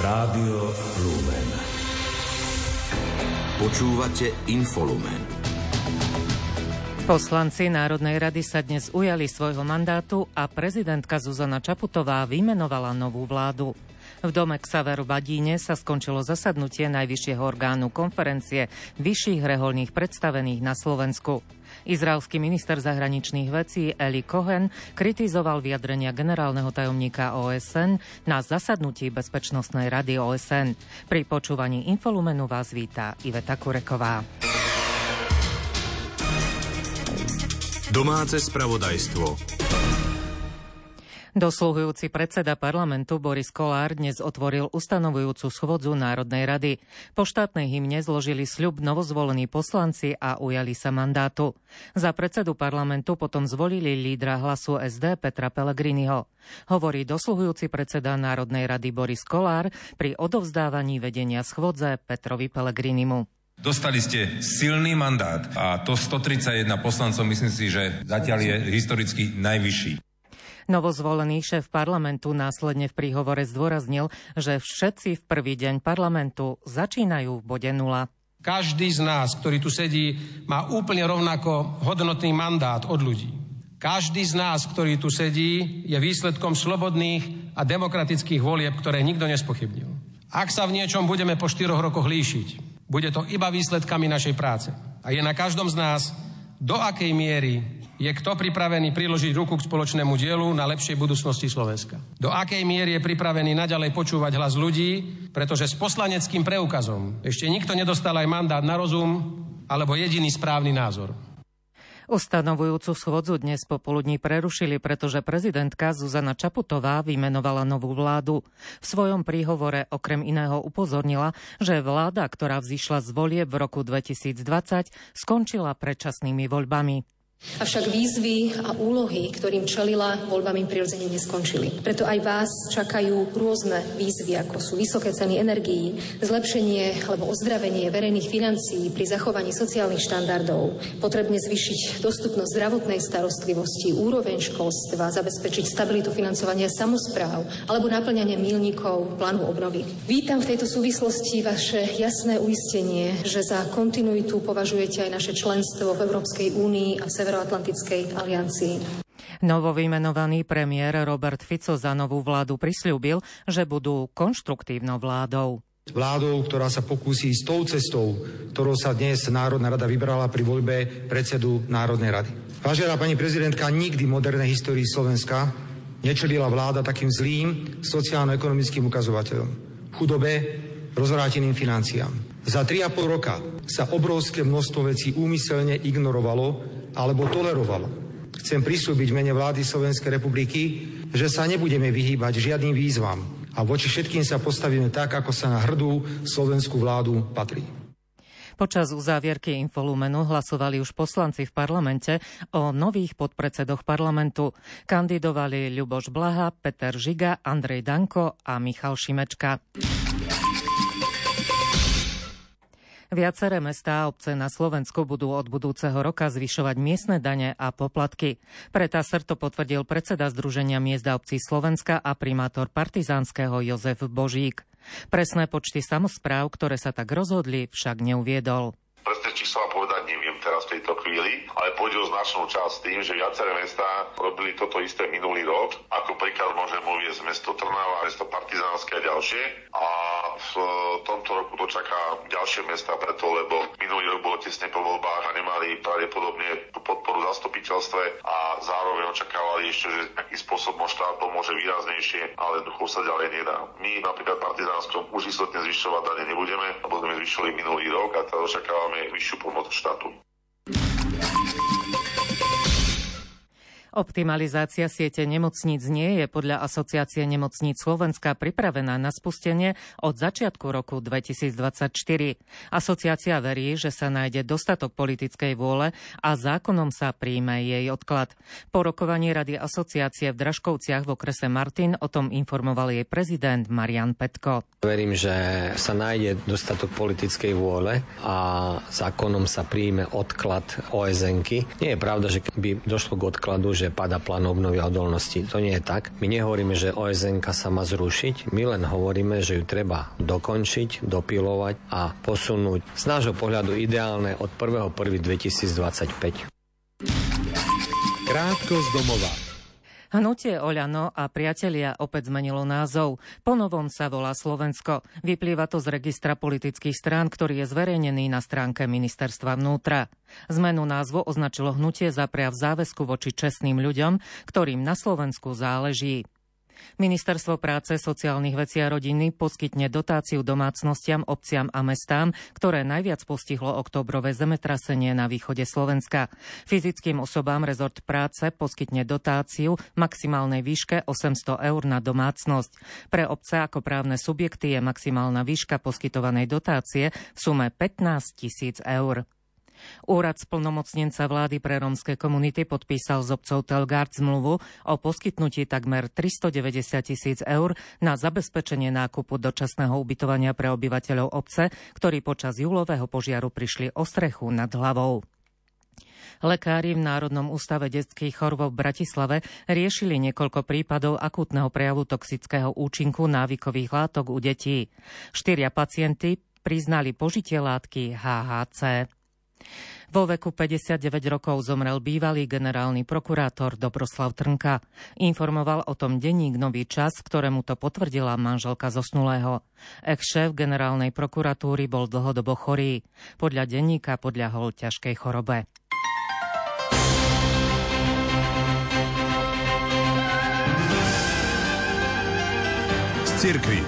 Rádio Lumen. Počúvate Infolumen. Poslanci Národnej rady sa dnes ujali svojho mandátu a prezidentka Zuzana Čaputová vymenovala novú vládu. V dome Xaver v Badíne sa skončilo zasadnutie najvyššieho orgánu konferencie vyšších rehoľných predstavených na Slovensku. Izraelský minister zahraničných vecí Eli Cohen kritizoval vyjadrenia generálneho tajomníka OSN na zasadnutí Bezpečnostnej rady OSN. Pri počúvaní Infolumenu vás víta Iveta Kureková. Domáce spravodajstvo. Dosluhujúci predseda parlamentu Boris Kollár dnes otvoril ustanovujúcu schôdzu Národnej rady. Po štátnej hymne zložili sľub novozvolení poslanci a ujali sa mandátu. Za predsedu parlamentu potom zvolili lídra Hlasu SD Petra Pellegriniho. Hovorí dosluhujúci predseda Národnej rady Boris Kollár pri odovzdávaní vedenia schôdze Petrovi Pellegrinimu. Dostali ste silný mandát a to 131 poslancov, myslím si, že zatiaľ je historicky najvyšší. Novozvolený šéf parlamentu následne v príhovore zdôraznil, že všetci v prvý deň parlamentu začínajú v bode 0. Každý z nás, ktorý tu sedí, má úplne rovnako hodnotný mandát od ľudí. Každý z nás, ktorý tu sedí, je výsledkom slobodných a demokratických volieb, ktoré nikto nespochybnil. Ak sa v niečom budeme po 4 rokoch líšiť, bude to iba výsledkami našej práce. A je na každom z nás, do akej miery je kto pripravený priložiť ruku k spoločnému dielu na lepšej budúcnosti Slovenska. Do akej miery je pripravený naďalej počúvať hlas ľudí, pretože s poslaneckým preukazom ešte nikto nedostal aj mandát na rozum alebo jediný správny názor. Ustanovujúcu schôdzu dnes popoludní prerušili, pretože prezidentka Zuzana Čaputová vymenovala novú vládu. V svojom príhovore okrem iného upozornila, že vláda, ktorá vzišla z volieb v roku 2020, skončila predčasnými voľbami. Avšak výzvy a úlohy, ktorým čelila, voľbami prirodzene neskončili. Preto aj vás čakajú rôzne výzvy, ako sú vysoké ceny energií, zlepšenie alebo ozdravenie verejných financií pri zachovaní sociálnych štandardov, potrebne zvýšiť dostupnosť zdravotnej starostlivosti, úroveň školstva, zabezpečiť stabilitu financovania samospráv alebo naplňanie míľnikov plánu obnovy. Vítam v tejto súvislosti vaše jasné uistenie, že za kontinuitu považujete aj naše členstvo v Európskej únii a Severoatlantickej aliancii. Novovymenovaný premiér Robert Fico za novú vládu prisľúbil, že budú konštruktívnou vládou. Vládou, ktorá sa pokúsi ísť tou cestou, ktorou sa dnes Národná rada vybrala pri voľbe predsedu Národnej rady. Vážená pani prezidentka, nikdy v modernej histórii Slovenska nečelila vláda takým zlým sociálno-ekonomickým ukazovateľom. Chudobe, rozvráteným financiám. Za 3,5 roka sa obrovské množstvo vecí úmyselne ignorovalo alebo tolerovalo. Chcem prisľúbiť v mene vlády Slovenskej republiky, že sa nebudeme vyhýbať žiadnym výzvam a voči všetkým sa postavíme tak, ako sa na hrdú slovenskú vládu patrí. Počas uzávierky Infolumenu hlasovali už poslanci v parlamente o nových podpredsedoch parlamentu. Kandidovali Ľuboš Blaha, Peter Žiga, Andrej Danko a Michal Šimečka. Viaceré mestá a obce na Slovensku budú od budúceho roka zvyšovať miestne dane a poplatky. Pre TASR to potvrdil predseda Združenia miest a obcí Slovenska a primátor Partizánskeho Jozef Božík. Presné počty samospráv, ktoré sa tak rozhodli, však neuviedol. Presné čísla povedať neviem teraz v tejto chvíli, ale pôjde o značnú časť tým, že viaceré mestá robili toto isté minulý rok. Ako príklad môžem uvieť mesto Trnava, mesto Partizánske a ďalšie. A v tomto roku to čaká ďalšie mestá preto, lebo minulý rok bolo tesne po voľbách a nemali pravdepodobne tú podporu v zastupiteľstve a zároveň očakávali ešte, že taký spôsob štát pomôže výraznejšie, ale jednoducho sa ďalej nedá. My napríklad v Partizánskom už istotne zvyšovať dane nebudeme, lebo sme zvyšili minulý rok a teraz očakávame vyššiu pomoc štátu. Optimalizácia siete nemocníc nie je podľa Asociácie nemocníc Slovenska pripravená na spustenie od začiatku roku 2024. Asociácia verí, že sa nájde dostatok politickej vôle a zákonom sa príjme jej odklad. Po rokovaní Rady asociácie v Dražkovciach v okrese Martin o tom informoval jej prezident Marian Petko. Verím, že sa nájde dostatok politickej vôle a zákonom sa príjme odklad OSN-ky. Nie je pravda, že by došlo k odkladu, že že padá plán obnovy a odolnosti. To nie je tak. My nehovoríme, že OSN-ka sa má zrušiť, my len hovoríme, že ju treba dokončiť, dopilovať a posunúť z nášho pohľadu ideálne od 1.1.2025. Krátko z domova. Hnutie Oľano a priatelia opäť zmenilo názov. Ponovom sa volá Slovensko. Vyplýva to z registra politických strán, ktorý je zverejnený na stránke Ministerstva vnútra. Zmenu názvu označilo hnutie za prejav záväzku voči čestným ľuďom, ktorým na Slovensku záleží. Ministerstvo práce, sociálnych vecí a rodiny poskytne dotáciu domácnostiam, obciam a mestám, ktoré najviac postihlo októbrové zemetrasenie na východe Slovenska. Fyzickým osobám rezort práce poskytne dotáciu v maximálnej výške 800 eur na domácnosť. Pre obce ako právne subjekty je maximálna výška poskytovanej dotácie v sume 15 000 eur. Úrad splnomocnenca vlády pre rómske komunity podpísal s obcov Telgard zmluvu o poskytnutí takmer 390 000 eur na zabezpečenie nákupu dočasného ubytovania pre obyvateľov obce, ktorí počas júlového požiaru prišli o strechu nad hlavou. Lekári v Národnom ústave detských chorôb v Bratislave riešili niekoľko prípadov akútneho prejavu toxického účinku návykových látok u detí. 4 pacienti priznali požitie látky HHC. Vo veku 59 rokov zomrel bývalý generálny prokurátor Dobroslav Trnka. Informoval o tom denník Nový čas, ktorému to potvrdila manželka zosnulého. Ex-šéf generálnej prokuratúry bol dlhodobo chorý. Podľa denníka podľahol ťažkej chorobe. Z cirkvi.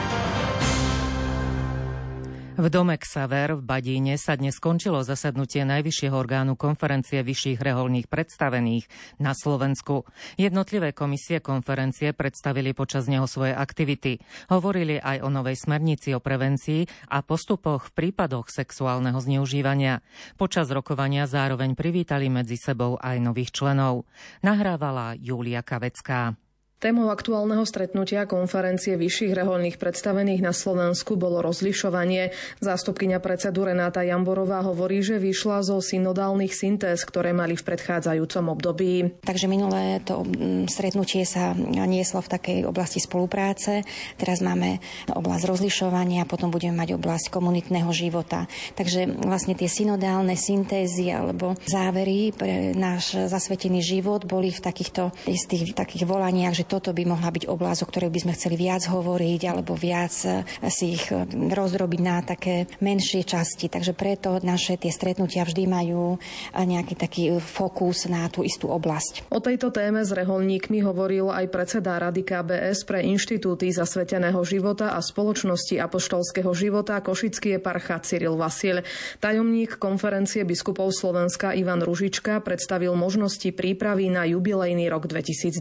V dome Xaver v Badíne sa dnes skončilo zasadnutie najvyššieho orgánu konferencie vyšších reholných predstavených na Slovensku. Jednotlivé komisie konferencie predstavili počas neho svoje aktivity. Hovorili aj o novej smernici o prevencii a postupoch v prípadoch sexuálneho zneužívania. Počas rokovania zároveň privítali medzi sebou aj nových členov. Nahrávala Júlia Kavecká. Témou aktuálneho stretnutia konferencie vyšších rehoľných predstavených na Slovensku bolo rozlišovanie. Zástupkyňa predsedu Renáta Jamborová hovorí, že vyšla zo synodálnych syntéz, ktoré mali v predchádzajúcom období. Takže minulé to stretnutie sa nieslo v takej oblasti spolupráce. Teraz máme oblasť rozlišovania, potom budeme mať oblasť komunitného života. Takže vlastne tie synodálne syntézy alebo závery pre náš zasvetený život boli v takýchto istých takých volaniach, že toto by mohla byť oblasť, o ktorej by sme chceli viac hovoriť alebo viac si ich rozdrobiť na také menšie časti. Takže preto naše tie stretnutia vždy majú nejaký taký fokus na tú istú oblasť. O tejto téme s reholníkmi hovoril aj predseda Rady KBS pre inštitúty zasveteného života a spoločnosti apoštolského života košický eparcha Cyril Vasil. Tajomník konferencie biskupov Slovenska Ivan Ružička predstavil možnosti prípravy na jubilejný rok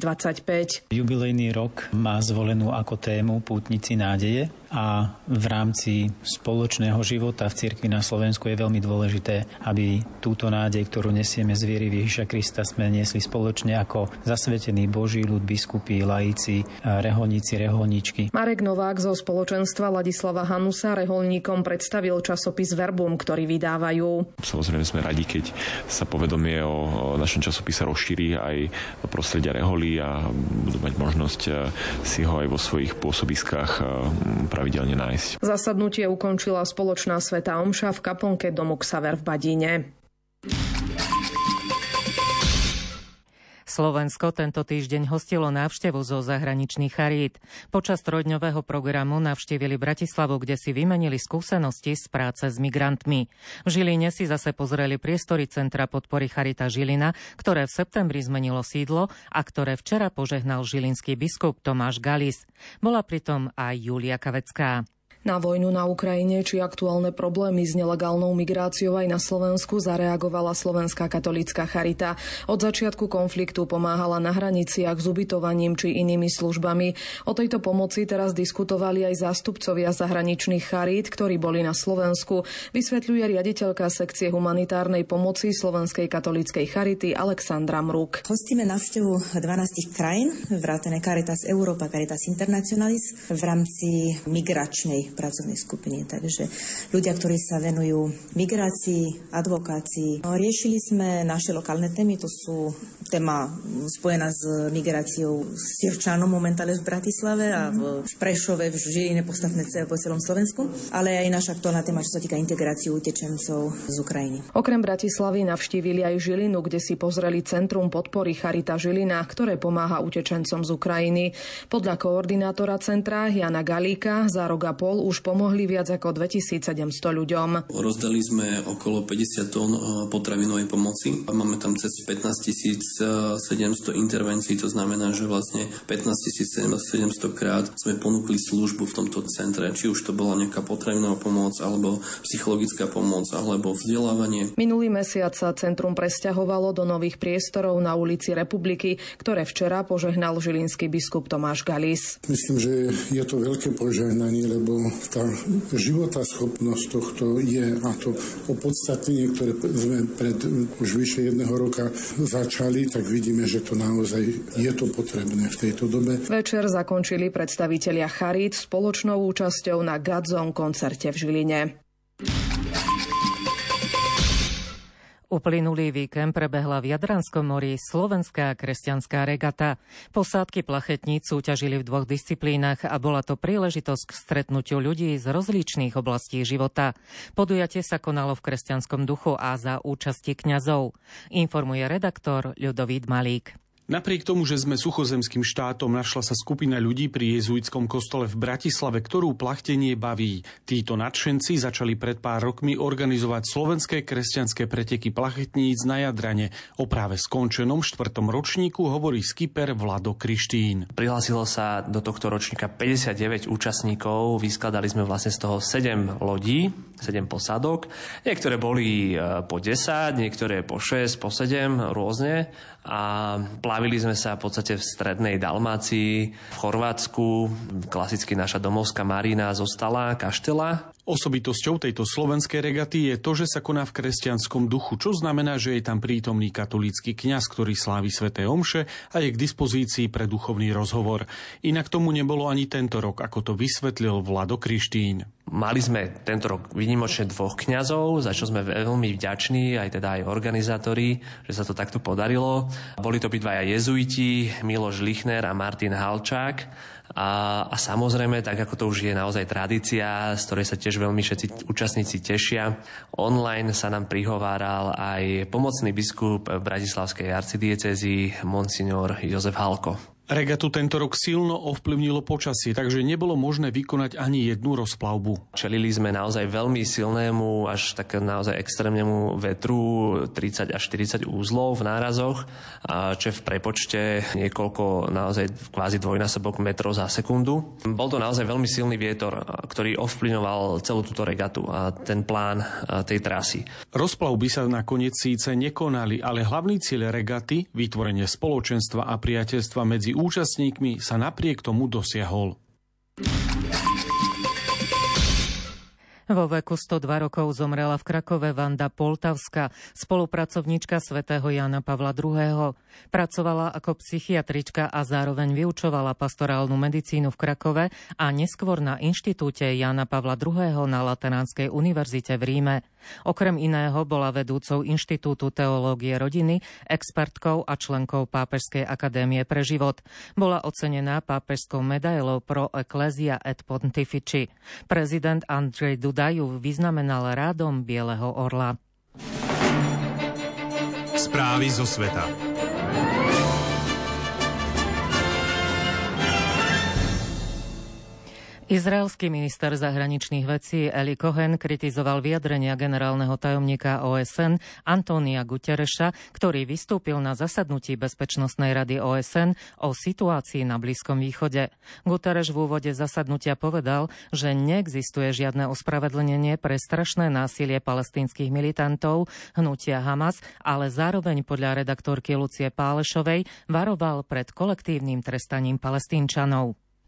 2025. Jubilejný rok má zvolenú ako tému Pútnici nádeje a v rámci spoločného života v cirkvi na Slovensku je veľmi dôležité, aby túto nádej, ktorú nesieme z viery v Ježiša Krista, sme niesli spoločne ako zasvetený Boží ľud, biskupy, laici, reholníci, reholníčky. Marek Novák zo spoločenstva Ladislava Hanusa reholníkom predstavil časopis Verbum, ktorý vydávajú. Samozrejme sme radi, keď sa povedomie o našom časopise rozšíri aj do prostredia reholí a budú mať možnosť si ho aj vo svojich pôsobiskách pravidelne nájsť. Zasadnutie ukončila spoločná svätá omša v kaplnke domu Xaver v Badíne. Slovensko tento týždeň hostilo návštevu zo zahraničných charít. Počas trojdňového programu navštívili Bratislavu, kde si vymenili skúsenosti z práce s migrantmi. V Žiline si zase pozreli priestory Centra podpory Charita Žilina, ktoré v septembri zmenilo sídlo a ktoré včera požehnal žilinský biskup Tomáš Galis. Bola pritom aj Júlia Kavecká. Na vojnu na Ukrajine či aktuálne problémy s nelegálnou migráciou aj na Slovensku zareagovala Slovenská katolícka charita. Od začiatku konfliktu pomáhala na hraniciach s ubytovaním či inými službami. O tejto pomoci teraz diskutovali aj zástupcovia zahraničných charít, ktorí boli na Slovensku. Vysvetľuje riaditeľka sekcie humanitárnej pomoci Slovenskej katolíckej charity Alexandra Mruk. Hostíme návštevu 12 krajín, vrátane Caritas Europa, Caritas Internationalis v rámci migračnej pracovnej skupine. Takže ľudia, ktorí sa venujú migrácii, advokácii. Riešili sme naše lokálne témy, to sú téma spojená s migráciou s Sirčanom momentálne v Bratislave a v Prešove, v Žiline, podstatné po celom Slovensku, ale aj naša aktuálna téma, čo sa týka integráciu utečencov z Ukrajiny. Okrem Bratislavy navštívili aj Žilinu, kde si pozreli Centrum podpory Charita Žilina, ktoré pomáha utečencom z Ukrajiny. Podľa koordinátora centra Jana Galíka za rok a pol už pomohli viac ako 2700 ľuďom. Rozdali sme okolo 50 tón potravinovej pomoci a máme tam cez 15 700 intervencií, to znamená, že vlastne 15 700 krát sme ponúkli službu v tomto centre, či už to bola nejaká potravinová pomoc, alebo psychologická pomoc, alebo vzdelávanie. Minulý mesiac sa centrum presťahovalo do nových priestorov na ulici Republiky, ktoré včera požehnal žilinský biskup Tomáš Galis. Myslím, že je to veľké požehnanie, lebo tá životaschopnosť tohto je, a to opodstatnenie, ktoré sme pred už vyše 1 roka začali, tak vidíme, že to naozaj je to potrebné v tejto dobe. Večer zakončili predstavitelia Charít spoločnou účasťou na Godzone koncerte v Žiline. Uplynulý víkend prebehla v Jadranskom mori slovenská kresťanská regata. Posádky plachetníc súťažili v 2 disciplínach a bola to príležitosť k stretnutiu ľudí z rozličných oblastí života. Podujatie sa konalo v kresťanskom duchu a za účasti kňazov. Informuje redaktor Ľudovít Malík. Napriek tomu, že sme suchozemským štátom, našla sa skupina ľudí pri jezuitskom kostole v Bratislave, ktorú plachtenie baví. Títo nadšenci začali pred pár rokmi organizovať slovenské kresťanské preteky plachetníc na Jadrane. O práve skončenom 4. ročníku hovorí skipper Vlado Krištín. Prihlásilo sa do tohto ročníka 59 účastníkov, vyskladali sme vlastne z toho 7 lodí, 7 posádok. Niektoré boli po 10, niektoré po 6, po 7, rôzne. A plavili sme sa v podstate v strednej Dalmácii, v Chorvátsku, klasicky naša domovská marína zostala, Kaštela. Osobitosťou tejto slovenskej regaty je to, že sa koná v kresťanskom duchu, čo znamená, že je tam prítomný katolícky kňaz, ktorý slávi sväté omše a je k dispozícii pre duchovný rozhovor. Inak tomu nebolo ani tento rok, ako to vysvetlil Vlado Krištín. Mali sme tento rok výnimočne 2 kňazov, za čo sme veľmi vďační, aj teda aj organizátori, že sa to takto podarilo. Boli to obidvaja jezuiti, Miloš Lichner a Martin Halčák. A samozrejme, tak ako to už je naozaj tradícia, z ktorej sa tiež veľmi všetci účastníci tešia, online sa nám prihováral aj pomocný biskup bratislavskej arcidiecézy monsignor Jozef Halko. Regatu tento rok silno ovplyvnilo počasie, takže nebolo možné vykonať ani jednu rozplavbu. Čelili sme naozaj veľmi silnému, až tak naozaj extrémnemu vetru, 30 až 40 úzlov v nárazoch, čo v prepočte niekoľko naozaj kvázi dvojnásobok metrov za sekundu. Bol to naozaj veľmi silný vietor, ktorý ovplyvňoval celú túto regatu a ten plán tej trasy. Rozplavby sa nakoniec síce nekonali, ale hlavný cieľ regaty, vytvorenie spoločenstva a priateľstva medzi účastníkmi, sa napriek tomu dosiahol. Vo veku 102 rokov zomrela v Krakove Vanda Poltavská, spolupracovníčka svätého Jána Pavla II. Pracovala ako psychiatrička a zároveň vyučovala pastorálnu medicínu v Krakove a neskôr na Inštitúte Jána Pavla II. Na Lateránskej univerzite v Ríme. Okrem iného bola vedúcou Inštitútu teológie rodiny, expertkou a členkou Pápežskej akadémie pre život. Bola ocenená pápežskou medailou Pro Ecclesia et Pontifici. Prezident Andrzej Duda ju vyznamenal rádom Bieleho orla. Správy zo sveta. Izraelský minister zahraničných vecí Eli Cohen kritizoval vyjadrenia generálneho tajomníka OSN Antónia Gutereša, ktorý vystúpil na zasadnutí Bezpečnostnej rady OSN o situácii na Blízkom východe. Gutereš v úvode zasadnutia povedal, že neexistuje žiadne ospravedlnenie pre strašné násilie palestínskych militantov hnutia Hamas, ale zároveň podľa redaktorky Lucie Pálešovej varoval pred kolektívnym trestaním Palestínčanov.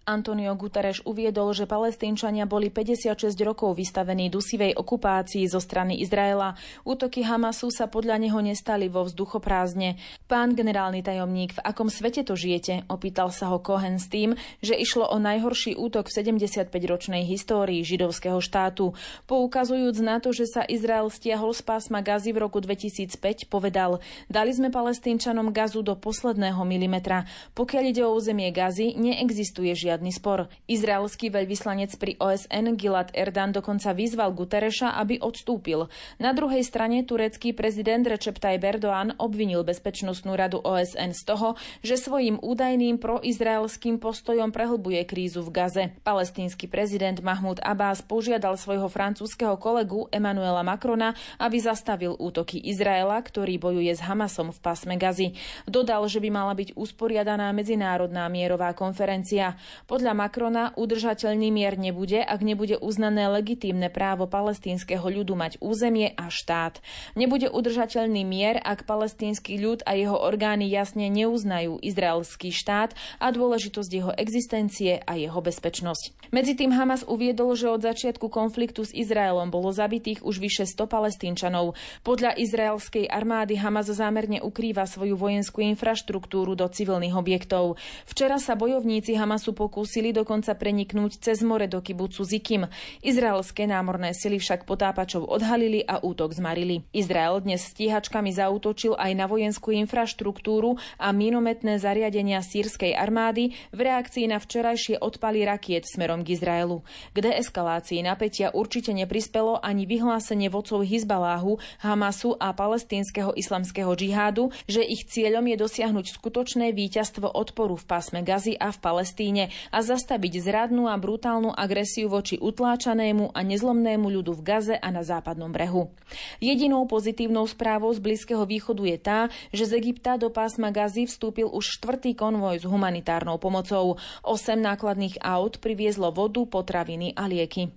Antonio Guterres uviedol, že Palestínčania boli 56 rokov vystavení dusivej okupácii zo strany Izraela. Útoky Hamasu sa podľa neho nestali vo vzduchoprázdne. Pán generálny tajomník, v akom svete to žijete? Opýtal sa ho Cohen s tým, že išlo o najhorší útok v 75-ročnej histórii židovského štátu. Poukazujúc na to, že sa Izrael stiahol z pásma Gazy v roku 2005, povedal: dali sme Palestínčanom Gazu do posledného milimetra. Pokiaľ ide o územie Gazy, neexistuje žiadny spor. Izraelský veľvyslanec pri OSN Gilad Erdan dokonca vyzval Guterreša, aby odstúpil. Na druhej strane turecký prezident Recep Tayyip Erdoğan obvinil Bezpečnostnú radu OSN z toho, že svojím údajným proizraelským postojom prehlbuje krízu v Gaze. Palestínsky prezident Mahmud Abbas požiadal svojho francúzskeho kolegu Emmanuela Macrona, aby zastavil útoky Izraela, ktorý bojuje s Hamasom v pásme Gazy. Dodal, že by mala byť usporiadaná medzinárodná mierová konferencia. Podľa Macrona udržateľný mier nebude, ak nebude uznané legitímne právo palestínskeho ľudu mať územie a štát. Nebude udržateľný mier, ak palestínsky ľud a jeho orgány jasne neuznajú izraelský štát a dôležitosť jeho existencie a jeho bezpečnosť. Medzitým Hamas uviedol, že od začiatku konfliktu s Izraelom bolo zabitých už vyše 100 Palestínčanov. Podľa izraelskej armády Hamas zámerne ukrýva svoju vojenskú infraštruktúru do civilných objektov. Včera sa bojovníci Hamasu pokúsili dokonca preniknúť cez more do kibucu Zikim. Izraelské námorné sily však potápačov odhalili a útok zmarili. Izrael dnes stíhačkami zaútočil aj na vojenskú infraštruktúru a minometné zariadenia sýrskej armády v reakcii na včerajšie odpaly rakiet smerom k Izraelu. K deeskalácii napätia určite neprispelo ani vyhlásenie vodcov Hizbaláhu, Hamasu a palestínskeho islamského džihádu, že ich cieľom je dosiahnuť skutočné víťazstvo odporu v pásme Gazy a v Palestíne a zastaviť zradnú a brutálnu agresiu voči utláčanému a nezlomnému ľudu v Gaze a na západnom brehu. Jedinou pozitívnou správou z Blízkeho východu je tá, že z Egypta do pásma Gazy vstúpil už 4. konvoj s humanitárnou pomocou. 8 nákladných aut priviezlo vodu, potraviny a lieky.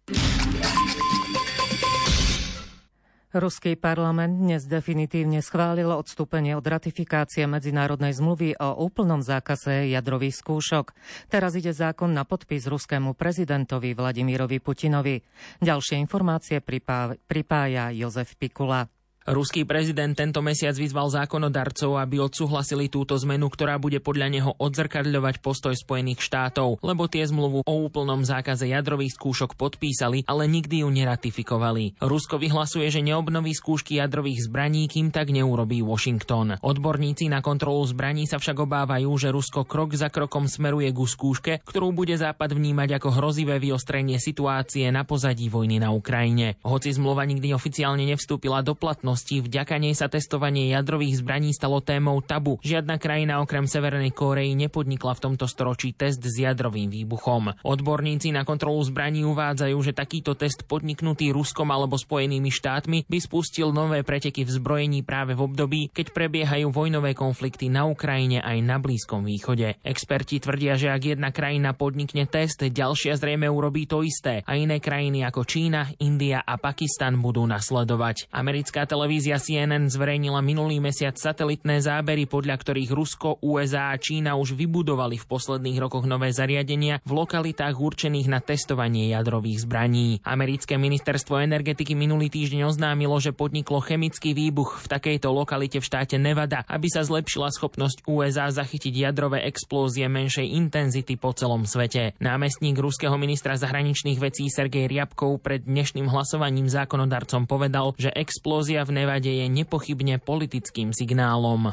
Ruský parlament dnes definitívne schválil odstúpenie od ratifikácie medzinárodnej zmluvy o úplnom zákaze jadrových skúšok. Teraz ide zákon na podpis ruskému prezidentovi Vladimírovi Putinovi. Ďalšie informácie pripája Jozef Pikula. Ruský prezident tento mesiac vyzval zákonodarcov, aby odsúhlasili túto zmenu, ktorá bude podľa neho odzrkadľovať postoj Spojených štátov, lebo tie zmluvu o úplnom zákaze jadrových skúšok podpísali, ale nikdy ju neratifikovali. Rusko vyhlasuje, že neobnoví skúšky jadrových zbraní, kým tak neurobí Washington. Odborníci na kontrolu zbraní sa však obávajú, že Rusko krok za krokom smeruje ku skúške, ktorú bude Západ vnímať ako hrozivé vyostrenie situácie na pozadí vojny na Ukrajine. Hoci zmluva nikdy oficiálne nevstúpila do platnosti, vďaka nej sa testovanie jadrových zbraní stalo témou tabu. Žiadna krajina okrem Severnej Kórey nepodnikla v tomto storočí test s jadrovým výbuchom. Odborníci na kontrolu zbraní uvádzajú, že takýto test podniknutý Ruskom alebo Spojenými štátmi by spustil nové preteky v zbrojení práve v období, keď prebiehajú vojnové konflikty na Ukrajine aj na Blízkom východe. Experti tvrdia, že ak jedna krajina podnikne test, ďalšia zrejme urobí to isté a iné krajiny ako Čína, India a Pakistan budú nasledovať. Americká televízia CNN zverejnila minulý mesiac satelitné zábery, podľa ktorých Rusko, USA a Čína už vybudovali v posledných rokoch nové zariadenia v lokalitách určených na testovanie jadrových zbraní. Americké ministerstvo energetiky minulý týždeň oznámilo, že podniklo chemický výbuch v takejto lokalite v štáte Nevada, aby sa zlepšila schopnosť USA zachytiť jadrové explózie menšej intenzity po celom svete. Námestník ruského ministra zahraničných vecí Sergej Ryabkov pred dnešným hlasovaním zákonodarcom povedal, že explózia v Nevade je nepochybne politickým signálom.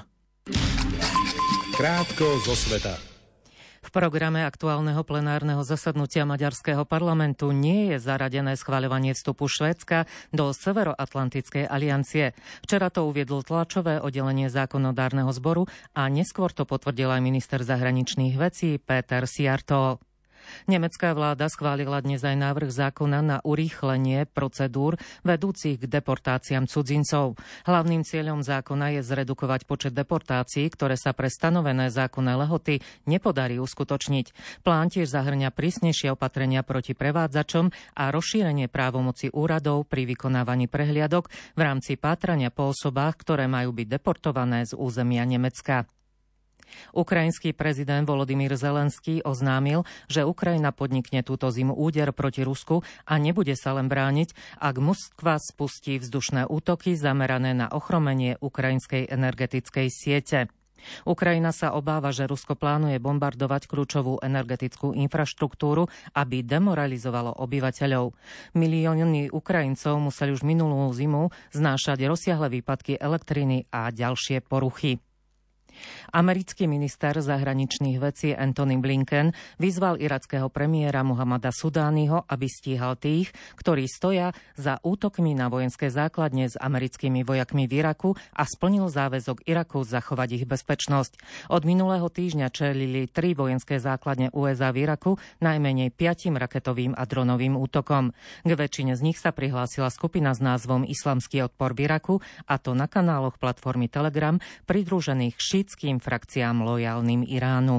Krátko zo sveta. V programe aktuálneho plenárneho zasadnutia maďarského parlamentu nie je zaradené schvaľovanie vstupu Švédska do Severoatlantickej aliancie. Včera to uviedlo tlačové oddelenie zákonodárneho zboru a neskôr to potvrdil aj minister zahraničných vecí Péter Szijjártó. Nemecká vláda schválila dnes aj návrh zákona na urýchlenie procedúr vedúcich k deportáciám cudzincov. Hlavným cieľom zákona je zredukovať počet deportácií, ktoré sa pre stanovené zákonné lehoty nepodarí uskutočniť. Plán tiež zahŕňa prísnejšie opatrenia proti prevádzačom a rozšírenie právomoci úradov pri vykonávaní prehliadok v rámci pátrania po osobách, ktoré majú byť deportované z územia Nemecka. Ukrajinský prezident Volodymyr Zelenský oznámil, že Ukrajina podnikne túto zimu úder proti Rusku a nebude sa len brániť, ak Moskva spustí vzdušné útoky zamerané na ochromenie ukrajinskej energetickej siete. Ukrajina sa obáva, že Rusko plánuje bombardovať kľúčovú energetickú infraštruktúru, aby demoralizovalo obyvateľov. Milióny Ukrajincov museli už minulú zimu znášať rozsiahle výpadky elektriny a ďalšie poruchy. Americký minister zahraničných vecí Antony Blinken vyzval irackého premiéra Mohamada Sudányho, aby stíhal tých, ktorí stoja za útokmi na vojenské základne s americkými vojakmi v Iraku a splnil záväzok Iraku zachovať ich bezpečnosť. Od minulého týždňa čelili 3 vojenské základne USA v Iraku najmenej 5 raketovým a dronovým útokom. K väčšine z nich sa prihlásila skupina s názvom Islamský odpor v Iraku, a to na kanáloch platformy Telegram pridružených šítskym frakciám lojálnym Iránu.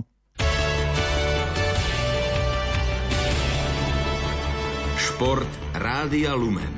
Šport Rádia Lumen.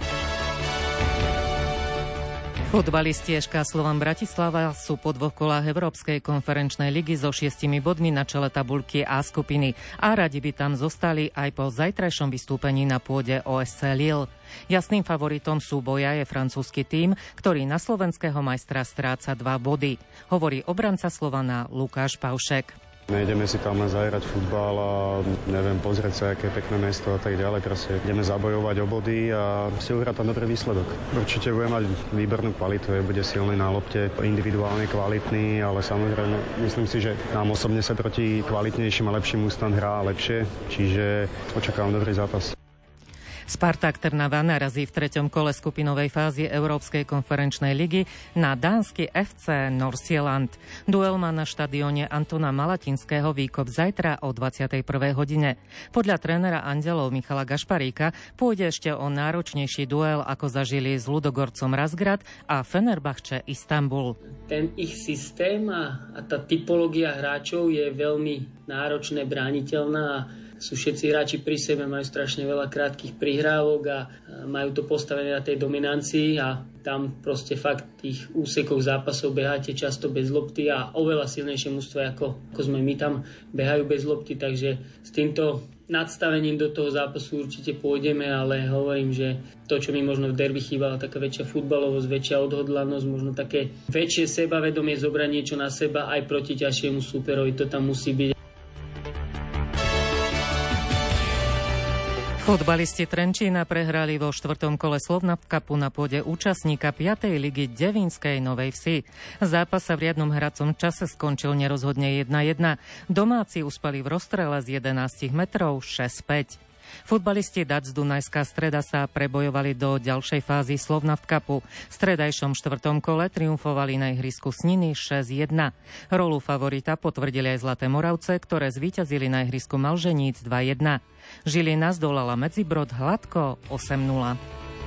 Futbalisti SK Slovan Bratislava sú po 2 kolách Európskej konferenčnej ligy so 6 bodmi na čele tabuľky A skupiny a radi by tam zostali aj po zajtrajšom vystúpení na pôde OSC Lille. Jasným favoritom súboja je francúzsky tím, ktorý na slovenského majstra stráca 2 body, hovorí obranca Slovana Lukáš Paušek. Nejdeme si tam len zahrať futbal a pozrieť sa, aké pekné mesto a tak ďalej. Proste ideme zabojovať o body a si uhrať tam dobrý výsledok. Určite bude mať výbornú kvalitu, bude silný na lopte, individuálne kvalitný, ale samozrejme myslím si, že nám osobne sa proti kvalitnejším a lepším ústan hrá lepšie, čiže očakávam dobrý zápas. Spartak Trnava narazí v 3. kole skupinovej fázy Európskej konferenčnej ligy na dánsky FC Nordsjælland. Duel má na štadióne Antona Malatinského výkop zajtra o 21. hodine. Podľa trénera Andelov Michala Gašparíka pôjde ešte o náročnejší duel, ako zažili s Ludogorcom Razgrad a Fenerbahče Istanbul. Ten ich systém a tá typológia hráčov je veľmi náročné, brániteľná a sú všetci hráči pri sebe, majú strašne veľa krátkych prihrávok a majú to postavené na tej dominancii a tam proste fakt tých úsekov zápasov beháte často bez lopty a oveľa silnejšie mužstvo, ako sme my, tam behajú bez lopty, takže s týmto nadstavením do toho zápasu určite pôjdeme, ale hovorím, že to, čo mi možno v derby chýbala, taká väčšia futbalovosť, väčšia odhodlanosť, možno také väčšie sebavedomie zobrať niečo na seba aj proti ťažšiemu súperovi, to tam musí byť. Futbalisti Trenčína prehrali vo 4. kole Slovnaft Cupu na pôde účastníka 5. ligy Devínskej Novej Vsi. Zápas sa v riadnom hracom čase skončil nerozhodne 1-1. Domáci uspeli v rozstrele z 11 metrov 6-5. Futbalisti Dac Dunajská Streda sa prebojovali do ďalšej fázy Slovnaft Cupu. V stredajšom 4. kole triumfovali na ihrisku Sniny 6-1. Rolu favorita potvrdili aj Zlaté Moravce, ktoré zvíťazili na ihrisku Malženíc 2-1. Žilina zdolala Medzibrod hladko 8-0.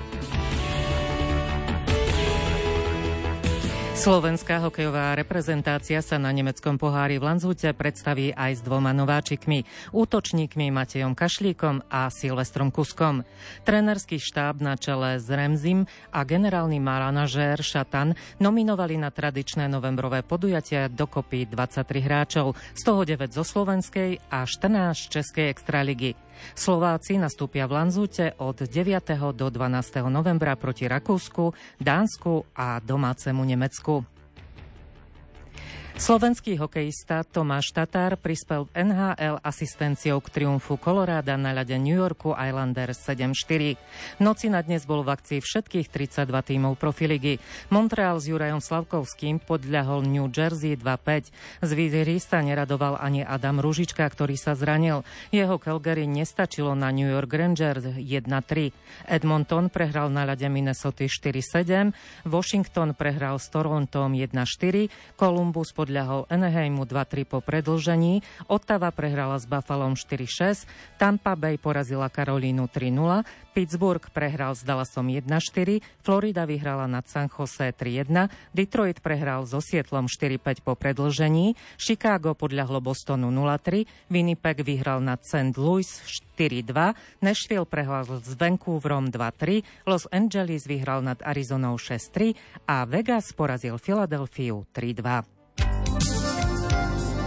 Slovenská hokejová reprezentácia sa na nemeckom pohári v Landshute predstaví aj s 2 nováčikmi, útočníkmi Matejom Kašlíkom a Silvestrom Kuskom. Trénerský štáb na čele s Remzim a generálny manažér Šatan nominovali na tradičné novembrové podujatia dokopy 23 hráčov, z toho 9 zo slovenskej a 14 z českej extraligy. Slováci nastúpia v Landshute od 9. do 12. novembra proti Rakúsku, Dánsku a domácemu Nemecku. Slovenský hokejista Tomáš Tatár prispel v NHL asistenciou k triumfu Coloráda na ľade New Yorku Islanders 7-4. V noci na dnes bol v akcii všetkých 32 tímov profiligy. Montreal s Jurajom Slavkovským podľahol New Jersey 2-5. Z výhry sa neradoval ani Adam Ružička, ktorý sa zranil. Jeho Calgary nestačilo na New York Rangers 1-3. Edmonton prehral na ľade Minnesota 4-7. Washington prehral s Torontom 1-4. Columbus podľahol Anaheimu 2-3 po predĺžení, Ottawa prehrala s Buffalom 4-6, Tampa Bay porazila Karolínu 3-0, Pittsburgh prehral s Dallasom 1-4, Florida vyhrala nad San Jose 3-1, Detroit prehral so Seattlom 4-5 po predĺžení, Chicago podľahlo Bostonu 0-3, Winnipeg vyhral nad St. Louis 4-2, Nashville prehral s Vancouverom 2-3, Los Angeles vyhral nad Arizonou 6-3 a Vegas porazil Filadelfiu 3-2.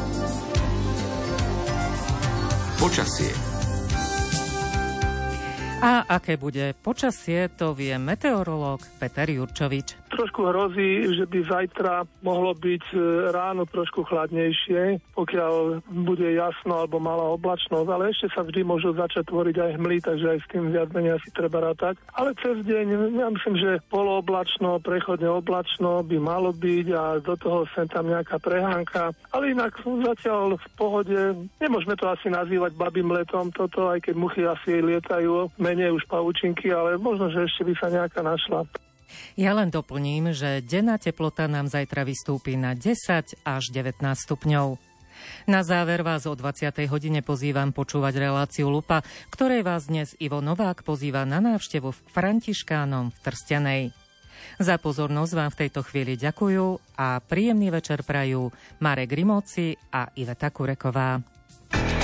Počasie. A aké bude počasie, to vie meteorológ Peter Jurčovič. Trošku hrozí, že by zajtra mohlo byť ráno trošku chladnejšie, pokiaľ bude jasno alebo malá oblačnosť, ale ešte sa vždy môžu začať tvoriť aj hmly, takže aj s tým viac menej asi treba rátať. Ale cez deň, ja myslím, že polooblačno, prechodne oblačno by malo byť a do toho sem tam nejaká prehánka. Ale inak zatiaľ v pohode, nemôžeme to asi nazývať babím letom toto, aj keď muchy asi lietajú, menej už pavučinky, ale možno, že ešte by sa nejaká našla. Ja len doplním, že denná teplota nám zajtra vystúpi na 10 až 19 stupňov. Na záver vás o 20. hodine pozývam počúvať reláciu Lupa, ktorej vás dnes Ivo Novák pozýva na návštevu Františkánom v Trstenej. Za pozornosť vám v tejto chvíli ďakujú a príjemný večer prajú Marek Rimóci a Iveta Kureková.